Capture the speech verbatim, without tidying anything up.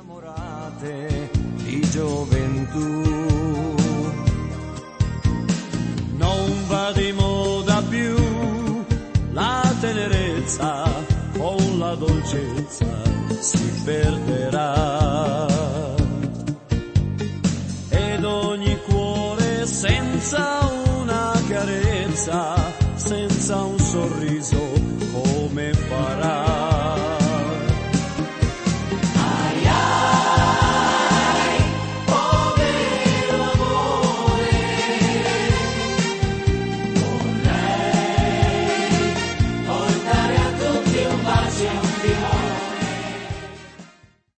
innamorate di gioventù. Non va di moda più la tenerezza, con la dolcezza si perderà. Ed ogni cuore senza una carezza, senza un sorriso